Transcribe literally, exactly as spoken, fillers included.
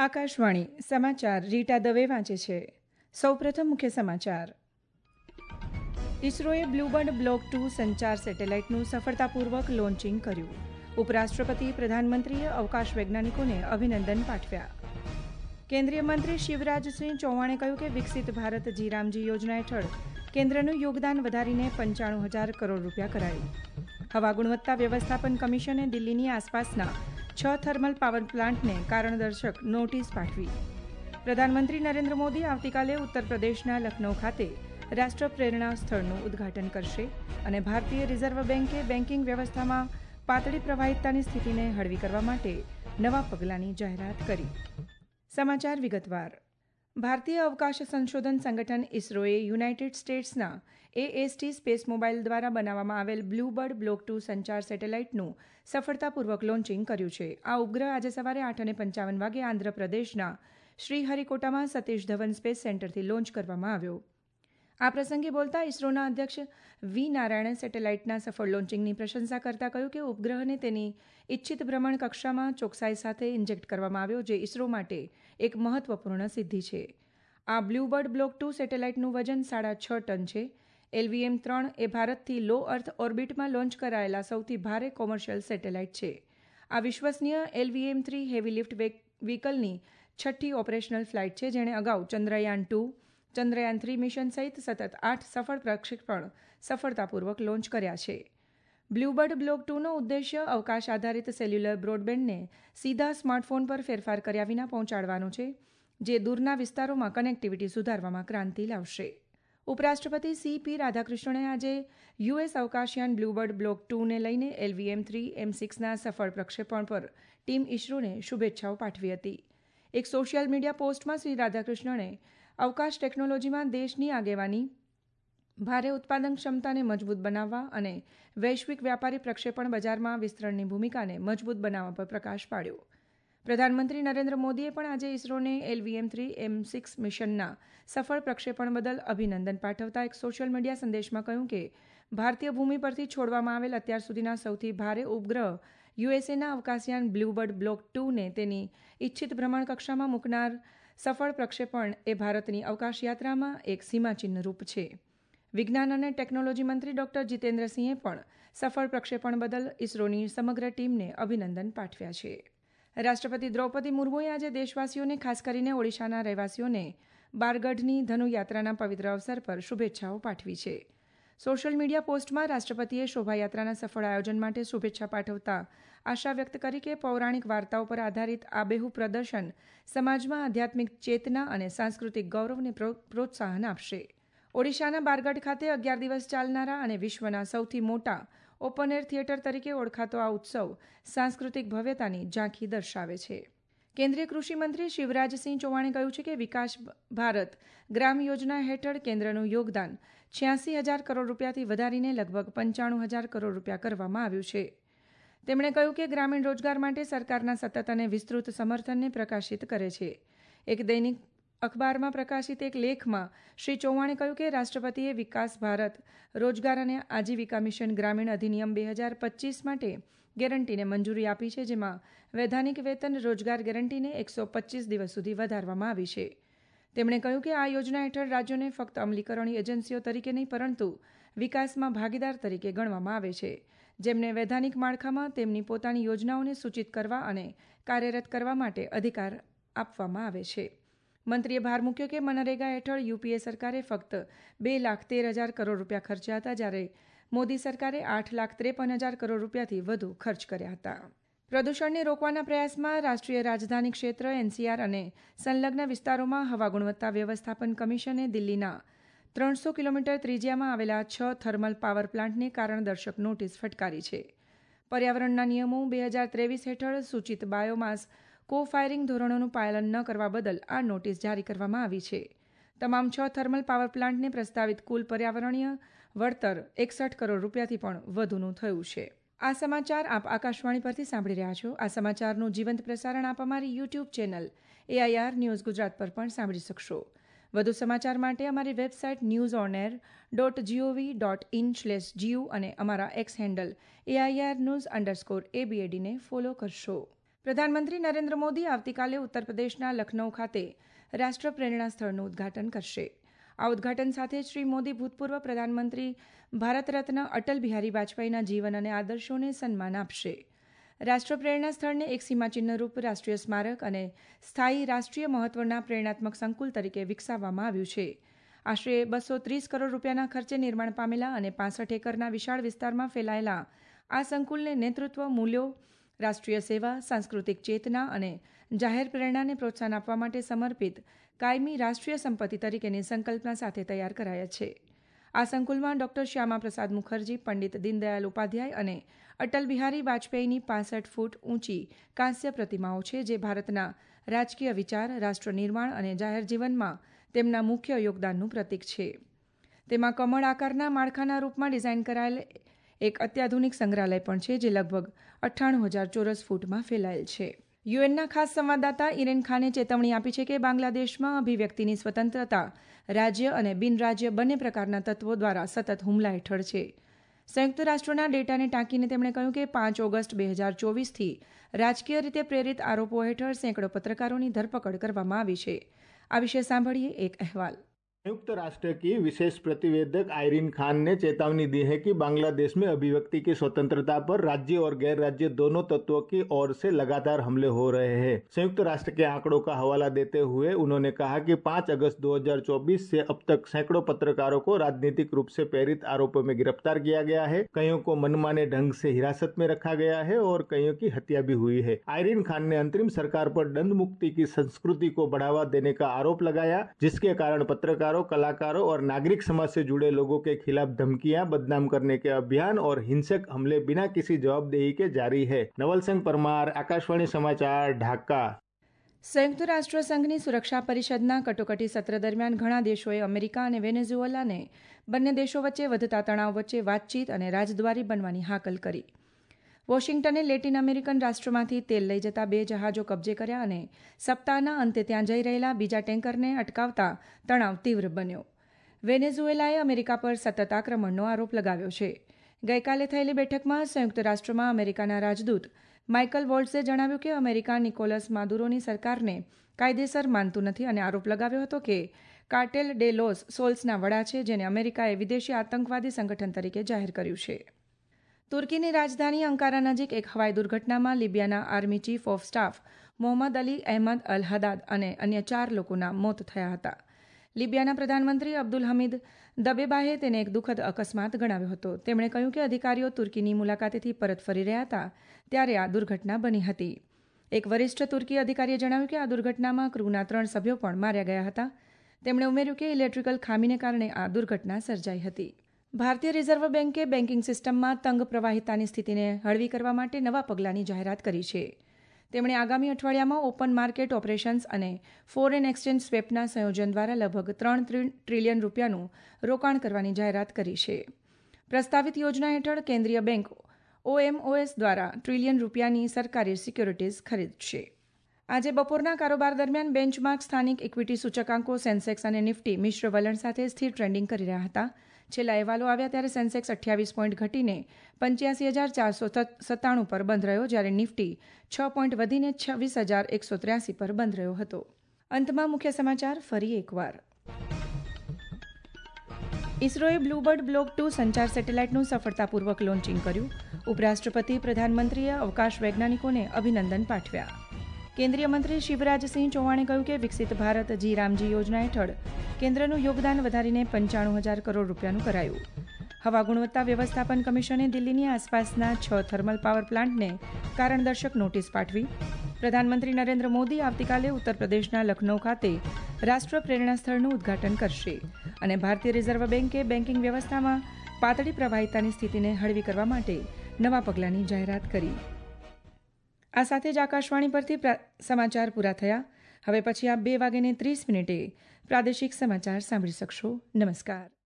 આકાશવાણી સમાચાર રીટા દવે વાંચે છે. સૌપ્રથમ મુખ્ય સમાચાર. ઇસરોએ બ્લુબર્ડ બ્લોક ટુ સંચાર સેટેલાઇટનું સફળતાપૂર્વક લોન્ચિંગ કર્યું. ઉપરાષ્ટ્રપતિ પ્રધાનમંત્રીએ અવકાશ વૈજ્ઞાનિકોને અભિનંદન પાઠવ્યા. કેન્દ્રીય મંત્રી શિવરાજસિંહ ચૌહાણે કહ્યું કે વિકસિત ભારત જી રામજી યોજના હેઠળ કેન્દ્રનું યોગદાન વધારીને પંચાણું હજાર કરોડ રૂપિયા કરાયું. હવા ગુણવત્તા વ્યવસ્થાપન કમિશને દિલ્હીની આસપાસના છ થર્મલ પાવર પ્લાન્ટને કારણદર્શક નોટિસ પાઠવી. પ્રધાનમંત્રી નરેન્દ્ર મોદી આવતીકાલે ઉત્તર પ્રદેશના લખનૌ ખાતે રાષ્ટ્ર પ્રેરણા સ્થળનું ઉદ્ઘાટન કરશે અને ભારતીય રિઝર્વ બેન્કે બેન્કિંગ વ્યવસ્થામાં પાતળી પ્રવાહિતતાની સ્થિતિને હળવી કરવા માટે નવા પગલાંની જાહેરાત કરી. સમાચાર વિગતવાર. ભારતીય અવકાશ સંશોધન સંગઠન ઇસરોએ યુનાઇટેડ સ્ટેટ્સના એએસટી સ્પેસ મોબાઈલ દ્વારા બનાવવામાં આવેલ બ્લુબર્ડ બ્લોક ટુ સંચાર સેટેલાઇટનું સફળતાપૂર્વક લોન્ચિંગ કર્યું છે. આ ઉપગ્રહ આજે સવારે આઠ અને પંચાવન વાગે આંધ્રપ્રદેશના શ્રીહરિકોટામાં સતીશ ધવન સ્પેસ સેન્ટરથી લોન્ચ કરવામાં આવ્યો. આ પ્રસંગે બોલતા ઇસરોના અધ્યક્ષ વી નારાયણે સેટેલાઇટના સફળ લોન્ચિંગની પ્રશંસા કરતા કહ્યું કે ઉપગ્રહને તેની ઇચ્છિત ભ્રમણ કક્ષામાં ચોકસાઈ સાથે ઇન્જેક્ટ કરવામાં આવ્યો, જે ઇસરો માટે એક મહત્વપૂર્ણ સિદ્ધિ છે. આ બ્લુબર્ડ બ્લોક ટુ સેટેલાઇટનું વજન સાડા છ ટન છે. એલવીએમ ત્રણ એ ભારતથી લો અર્થ ઓર્બિટમાં લોન્ચ કરાયેલા સૌથી ભારે કોમર્શિયલ સેટેલાઇટ છે. આ વિશ્વસનીય એલવીએમ થ્રી હેવી લિફ્ટ વ્હીકલની છઠ્ઠી ઓપરેશનલ ફ્લાઇટ છે, જેણે અગાઉ Chandrayaan two, Chandrayaan three mission સહિત સતત આઠ સફળ પ્રક્ષેપણ સફળતાપૂર્વક લોન્ચ કર્યા છે. બ્લુબર્ડ બ્લોક ટુનો ઉદ્દેશ્ય અવકાશ આધારિત સેલ્યુલર બ્રોડબેન્ડને સીધા સ્માર્ટફોન પર ફેરફાર કર્યા વિના પહોંચાડવાનો છે, જે દૂરના વિસ્તારોમાં કનેક્ટિવિટી સુધારવામાં ક્રાંતિ લાવશે. ઉપરાષ્ટ્રપતિ સી પી રાધાકૃષ્ણને આજે યુએસ અવકાશયાન બ્લુબર્ડ બ્લોક ટુને લઈને એલવીએમ થ્રી એમ સિક્સના સફળ પ્રક્ષેપણ પર ટીમ ઇસરોને શુભેચ્છાઓ પાઠવી હતી. એક સોશિયલ મીડિયા પોસ્ટમાં શ્રી રાધાકૃષ્ણને અવકાશ ટેકનોલોજીમાં દેશની આગેવાની, ભારે ઉત્પાદન ક્ષમતાને મજબૂત બનાવવા અને વૈશ્વિક વ્યાપારી પ્રક્ષેપણ બજારમાં વિસ્તરણની ભૂમિકાને મજબૂત બનાવવા પર પ્રકાશ પાડ્યો. પ્રધાનમંત્રી નરેન્દ્ર મોદીએ પણ આજે ઇસરોને એલવીએમ થ્રી એમ સિક્સ મિશનના સફળ પ્રક્ષેપણ બદલ અભિનંદન પાઠવતા એક સોશિયલ મીડિયા સંદેશમાં કહ્યું કે ભારતીય ભૂમિ પરથી છોડવામાં આવેલ અત્યાર સુધીના સૌથી ભારે ઉપગ્રહ યુએસએના અવકાશયાન બ્લુબર્ડ બ્લોક ટુને તેની ઇચ્છિત ભ્રમણ કક્ષામાં મૂકનાર સફળ પ્રક્ષેપણ એ ભારતની અવકાશ યાત્રામાં એક સીમાચિહ્ન રૂપ છે. વિજ્ઞાન અને ટેકનોલોજી મંત્રી ડોક્ટર જીતેન્દ્રસિંહે પણ સફળ પ્રક્ષેપણ બદલ ઇસરોની સમગ્ર ટીમને અભિનંદન પાઠવ્યા છે. રાષ્ટ્રપતિ દ્રૌપદી મુર્મુએ આજે દેશવાસીઓને, ખાસ કરીને ઓડિશાના રહેવાસીઓને બારગઢની ધનુયાત્રાના પવિત્ર અવસર પર શુભેચ્છાઓ પાઠવી છે. સોશિયલ મીડિયા પોસ્ટમાં રાષ્ટ્રપતિએ શોભાયાત્રાના સફળ આયોજન માટે શુભેચ્છા પાઠવતા આશા વ્યક્ત કરી કે પૌરાણિક વાર્તાઓ પર આધારિત આબેહૂબ પ્રદર્શન સમાજમાં આધ્યાત્મિક ચેતના અને સાંસ્કૃતિક ગૌરવને પ્રોત્સાહન આપશે. ઓડિશાના બારગઢ ખાતે અગિયાર દિવસ ચાલનારા અને વિશ્વના સૌથી મોટા ઓપન એર થિયેટર તરીકે ઓળખાતો આ ઉત્સવ સાંસ્કૃતિક ભવ્યતાની ઝાંખી દર્શાવે છે. કેન્દ્રીય કૃષિ મંત્રી શિવરાજસિંહ ચૌહાણે કહ્યું છે કે વિકાસ ભારત ગ્રામ યોજના હેઠળ કેન્દ્રનું યોગદાન છ્યાસી હજાર કરોડ રૂપિયાથી વધારીને લગભગ પંચાણું હજાર કરોડ રૂપિયા કરવામાં આવ્યું છે. તેમણે કહ્યું કે ગ્રામીણ રોજગાર માટે સરકારના સતત અને વિસ્તૃત સમર્થનને પ્રકાશિત કરે છે. એક દૈનિક અખબારમાં પ્રકાશિત એક લેખમાં શ્રી ચૌહાણે કહ્યું કે રાષ્ટ્રપતિએ વિકાસ ભારત રોજગાર અને આજીવિકા મિશન ગ્રામીણ અધિનિયમ બે હજાર પચીસ માટે ગેરંટીને મંજૂરી આપી છે, જેમાં વૈધાનિક વેતન રોજગાર ગેરંટીને એકસો પચીસ દિવસ સુધી વધારવામાં આવી છે. તેમણે કહ્યું કે આ યોજના હેઠળ રાજ્યોને ફક્ત અમલીકરણ એજન્સીઓ તરીકે નહીં, પરંતુ વિકાસમાં ભાગીદાર તરીકે ગણવામાં આવે છે, જેમને વૈધાનિક માળખામાં તેમની પોતાની યોજનાઓને સૂચિત કરવા અને કાર્યરત કરવા માટે અધિકાર આપવામાં આવે છે. મંત્રીએ ભાર મૂક્યો કે મનરેગા હેઠળ યુપીએ સરકારે ફક્ત બે લાખ તેર હજાર કરોડ રૂપિયા ખર્ચ્યા હતા, જ્યારે મોદી સરકારે આઠ લાખ ત્રેપન હજાર કરોડ રૂપિયાથી વધુ ખર્ચ કર્યા હતા. પ્રદૂષણને રોકવાના પ્રયાસમાં રાષ્ટ્રીય રાજધાની ક્ષેત્ર એનસીઆર અને સંલગ્ન વિસ્તારોમાં હવા ગુણવત્તા વ્યવસ્થાપન કમિશને દિલ્હીના ત્રણસો કિલોમીટર ત્રિજ્યામાં આવેલા છ થર્મલ પાવર પ્લાન્ટને કારણદર્શક નોટિસ ફટકારી છે. પર્યાવરણના નિયમો બે હજાર ત્રેવીસ હેઠળ સૂચિત બાયોમાસ કો ફાયરિંગ ધોરણોનું પાલન ન કરવા બદલ આ નોટિસ જારી કરવામાં આવી છે. તમામ છ થર્મલ પાવર પ્લાન્ટને પ્રસ્તાવિત કુલ પર્યાવરણીય વળતર એકસઠ કરોડ રૂપિયાથી પણ વધુનું થયું છે. આ સમાચાર આપ આકાશવાણી પરથી સાંભળી રહ્યા છો. આ સમાચારનું જીવંત પ્રસારણ આપ અમારી YouTube channel AIR news Gujarat પર પણ સાંભળી શકશો. વધુ સમાચાર માટે અમારી website news on air dot GOV dot in slash GU અને અમારા X handle AIR news underscore એબીએડીને ફોલો કરશો. પ્રધાનમંત્રી નરેન્દ્ર મોદી આવતીકાલે ઉત્તર પ્રદેશના લખનૌ ખાતે રાષ્ટ્ર પ્રેરણા સ્થળનું ઉદ્ઘાટન કરશે. આ ઉદ્ઘાટન સાથે જ શ્રી મોદી ભૂતપૂર્વ પ્રધાનમંત્રી ભારત રત્ન અટલ બિહારી વાજપેયીના જીવન અને આદર્શોને સન્માન આપશે. રાષ્ટ્ર પ્રેરણા સ્થળને એક સીમાચિહ્નરૂપ રાષ્ટ્રીય સ્મારક અને સ્થાયી રાષ્ટ્રીય મહત્વના પ્રેરણાત્મક સંકુલ તરીકે વિકસાવવામાં આવ્યું છે. આશરે બસો ત્રીસ કરોડ રૂપિયાના ખર્ચે નિર્માણ પામેલા અને પાસઠ એકરના વિશાળ વિસ્તારમાં ફેલાયેલા આ સંકુલને નેતૃત્વ મૂલ્યો, રાષ્ટ્રીય સેવા, સાંસ્કૃતિક ચેતના અને જાહેર પ્રેરણાને પ્રોત્સાહન આપવા માટે સમર્પિત કાયમી રાષ્ટ્રીય સંપત્તિ તરીકેની સંકલ્પના સાથે તૈયાર કરાયા છે. આ સંકુલમાં ડોક્ટર શ્યામા પ્રસાદ મુખર્જી, પંડિત દીનદયાળ ઉપાધ્યાય અને અટલ બિહારી વાજપેયીની પાસઠ ફૂટ ઊંચી કાંસ્ય પ્રતિમાઓ છે, જે ભારતના રાજકીય વિચાર, રાષ્ટ્ર નિર્માણ અને જાહેર જીવનમાં તેમના મુખ્ય યોગદાનનું પ્રતીક છે. તેમાં કમળ આકારના માળખાના રૂપમાં ડિઝાઇન કરાયેલ એક અત્યાધુનિક સંગ્રહાલય પણ છે, જે લગભગ અઠ્ઠાણું હજાર ચોરસ ફૂટમાં ફેલાયેલ છે. યુએનના ખાસ સંવાદદાતા ઇરેન ખાને ચેતવણી આપી છે કે બાંગ્લાદેશમાં અભિવ્યક્તિની સ્વતંત્રતા રાજ્ય અને બિનરાજ્ય બંને પ્રકારના તત્વો દ્વારા સતત હુમલા હેઠળ છે. સંયુક્ત રાષ્ટ્રોના ડેટાને ટાંકીને તેમણે કહ્યું કે પાંચ ઓગસ્ટ બે હજાર ચોવીસથી રાજકીય રીતે પ્રેરિત આરોપો હેઠળ સેંકડો પત્રકારોની ધરપકડ કરવામાં આવી છે. આ વિશે સાંભળીએ એક अहवाल। संयुक्त राष्ट्र की विशेष प्रतिवेदक आयरीन खान ने चेतावनी दी है कि बांग्लादेश में अभिव्यक्ति की स्वतंत्रता पर राज्य और गैर राज्य दोनों तत्वों की ओर से लगातार हमले हो रहे हैं। संयुक्त राष्ट्र के आंकड़ों का हवाला देते हुए उन्होंने कहा कि पाँच अगस्त दो हज़ार चौबीस से अब तक सैकड़ों पत्रकारों को राजनीतिक रूप से प्रेरित आरोपों में गिरफ्तार किया गया है, कईयों को मनमाने ढंग से हिरासत में रखा गया है और कईयों की हत्या भी हुई है। आयरीन खान ने अंतरिम सरकार पर दंड मुक्ति की संस्कृति को बढ़ावा देने का आरोप लगाया, जिसके कारण पत्रकारों, कलाकारों और नागरिक समाज से जुड़े लोगों के खिलाफ धमकियां, बदनाम करने के अभियान और हिंसक हमले बिना किसी जवाबदेही के जारी है। नवल सिंह परमार, आकाशवाणी समाचार, ढाका। સંયુક્ત રાષ્ટ્ર સંઘની સુરક્ષા પરિષદના કટોકટી સત્ર દરમિયાન ઘણા દેશોએ અમેરિકા અને વેનેઝુએલાને બંને દેશો વચ્ચે વધતા તણાવ વચ્ચે વાતચીત અને રાજદ્વારી બનવાની હાકલ કરી. વોશિંગ્ટને લેટિન અમેરિકન રાષ્ટ્રમાંથી તેલ લઈ જતા બે જહાજો કબજે કર્યા અને સપ્તાહના અંતે ત્યાં જઈ રહેલા બીજા ટેન્કરને અટકાવતા તણાવ તીવ્ર બન્યો. વેનેઝુએલાએ અમેરિકા પર સતત આક્રમણનો આરોપ લગાવ્યો છે. ગઈકાલે થયેલી બેઠકમાં સંયુક્ત રાષ્ટ્રમાં અમેરિકાના રાજદૂત માઇકલ વોલ્ટ્સે જણાવ્યું કે અમેરિકા નિકોલસ માદુરોની સરકારને કાયદેસર માનતું નથી અને આરોપ લગાવ્યો હતો કે કાર્ટેલ ડે લોસ સોલ્સના વડા છે, જેને અમેરિકાએ વિદેશી આતંકવાદી સંગઠન તરીકે જાહેર કર્યું છે. તુર્કીની રાજધાની અંકારા નજીક એક હવાઈ દુર્ઘટનામાં લિબિયાના army chief of staff Mohammed Ali Ahmed al Haddad અને અન્ય ચાર લોકોના મોત થયા હતા. લિબિયાના પ્રધાનમંત્રી અબ્દુલ હમીદ દબેબાહે તેને એક દુઃખદ અકસ્માત ગણાવ્યો હતો. તેમણે કહ્યું કે અધિકારીઓ તુર્કીની મુલાકાતેથી પરત ફરી રહ્યા હતા ત્યારે આ દુર્ઘટના બની હતી. એક વરિષ્ઠ તુર્કી અધિકારીએ જણાવ્યું કે આ દુર્ઘટનામાં ક્રૂના ત્રણ સભ્યો પણ માર્યા ગયા હતા. તેમણે ઉમેર્યું કે ઇલેક્ટ્રિકલ ખામીને કારણે આ દુર્ઘટના સર્જાઈ હતી. ભારતીય રિઝર્વ બેન્કે બેન્કિંગ સિસ્ટમમાં તંગ પ્રવાહિતાની સ્થિતિને હળવી કરવા માટે નવા પગલાંની જાહેરાત કરી છે. તેમણે આગામી અઠવાડિયામાં ઓપન માર્કેટ ઓપરેશન્સ અને ફોરેન એક્સચેન્જ સ્વેપના સંયોજન દ્વારા લગભગ ત્રણ ટ્રિલિયન રૂપિયાનું રોકાણ કરવાની જાહેરાત કરી છે. પ્રસ્તાવિત યોજના હેઠળ કેન્દ્રીય બેન્ક ઓએમઓએસ દ્વારા ટ્રિલિયન રૂપિયાની સરકારી સિક્યોરિટીઝ ખરીદશે. આજે બપોરના કારોબાર દરમિયાન બેન્ચમાર્ક સ્થાનિક ઇક્વિટી સૂચકાંકો સેન્સેક્સ અને નિફ્ટી મિશ્ર વલણ સાથે સ્થિર ટ્રેન્ડિંગ કરી રહ્યા હતા. છેલ્લા અહેવાલો આવ્યા ત્યારે સેન્સેક્સ અઠ્યાવીસ પોઈન્ટ ઘટીને પંચ્યાસી હજાર ચારસો સત્તાણું પર બંધ રહ્યો, જ્યારે નિફ્ટી છ પોઈન્ટ વધીને છવ્વીસ હજાર એકસો ત્ર્યાસી પર બંધ રહ્યો હતો. અંતમાં મુખ્ય સમાચાર ફરી એકવાર. ઇસરોએ બ્લુબર્ડ બ્લોક ટુ સંચાર સેટેલાઇટનું સફળતાપૂર્વક લોન્ચિંગ કર્યું. ઉપરાષ્ટ્રપતિ પ્રધાનમંત્રીએ અવકાશ વૈજ્ઞાનિકોને અભિનંદન પાઠવ્યા. કેન્દ્રીય મંત્રી શિવરાજસિંહ ચૌહાણે કહ્યું કે વિકસિત ભારત જી રામજી યોજના હેઠળ કેન્દ્રનું યોગદાન વધારીને પંચાણું હજાર કરોડ રૂપિયાનું કરાયું. હવા ગુણવત્તા વ્યવસ્થાપન કમિશને દિલ્હીની આસપાસના છ થર્મલ પાવર પ્લાન્ટને કારણદર્શક નોટિસ પાઠવી. પ્રધાનમંત્રી નરેન્દ્ર મોદી આવતીકાલે ઉત્તર પ્રદેશના લખનૌ ખાતે રાષ્ટ્ર પ્રેરણા સ્થળનું ઉદ્ઘાટન કરશે અને ભારતીય રિઝર્વ બેન્કે બેન્કિંગ વ્યવસ્થામાં પાતળી પ્રવાહિતાની સ્થિતિને હળવી કરવા માટે નવા પગલાંની જાહેરાત કરી. આ સાથે જ આકાશવાણી પરથી સમાચાર પૂરા થયા. હવે પછી આપ બે વાગ્યાને ત્રીસ મિનિટે પ્રાદેશિક સમાચાર સાંભળી શકશો. નમસ્કાર.